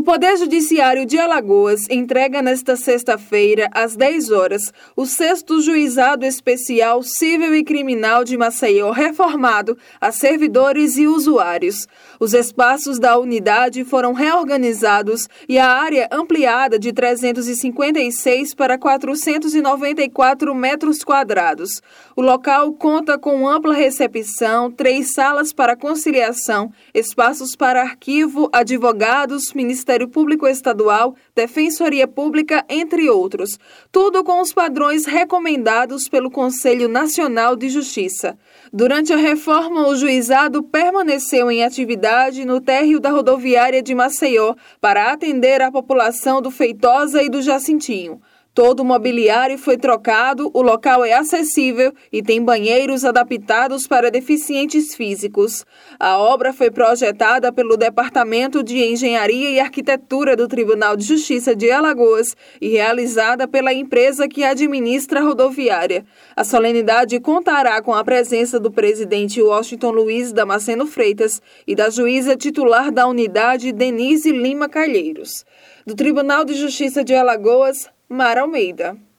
Poder Judiciário de Alagoas entrega nesta sexta-feira, às 10 horas, o 6º Juizado Especial Cível e Criminal de Maceió reformado a servidores e usuários. Os espaços da unidade foram reorganizados e a área ampliada de 356 para 494 metros quadrados. O local conta com ampla recepção, 3 salas para conciliação, espaços para arquivo, advogados, Ministério Público Estadual, Defensoria Pública, entre outros. Tudo com os padrões recomendados pelo Conselho Nacional de Justiça. Durante a reforma, o juizado permaneceu em atividade no térreo da rodoviária de Maceió para atender a população do Feitosa e do Jacintinho. Todo o mobiliário foi trocado, o local é acessível e tem banheiros adaptados para deficientes físicos. A obra foi projetada pelo Departamento de Engenharia e Arquitetura do Tribunal de Justiça de Alagoas e realizada pela empresa que administra a rodoviária. A solenidade contará com a presença do presidente Washington Luiz Damasceno Freitas e da juíza titular da unidade, Denise Lima Calheiros. Do Tribunal de Justiça de Alagoas, Mara Almeida.